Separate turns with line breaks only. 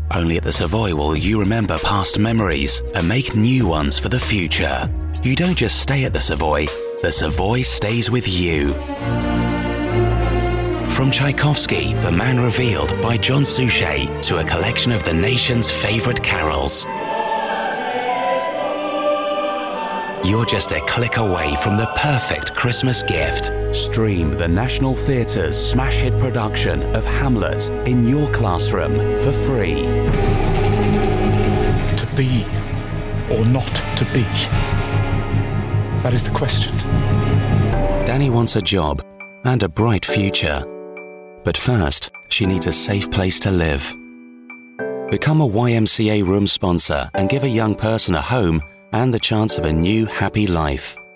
Only at the Savoy will you remember past memories and make new ones for the future. You don't just stay at the Savoy stays with you. From Tchaikovsky, The Man Revealed by John Suchet, to a collection of the nation's favourite carols. You're just a click away from the perfect Christmas gift. Stream the National Theatre's smash hit production of Hamlet in your classroom for free.
To be or not to be? That is the question.
Danny wants a job and a bright future. But first, she needs a safe place to live. Become a YMCA room sponsor and give a young person a home and the chance of a new, happy life.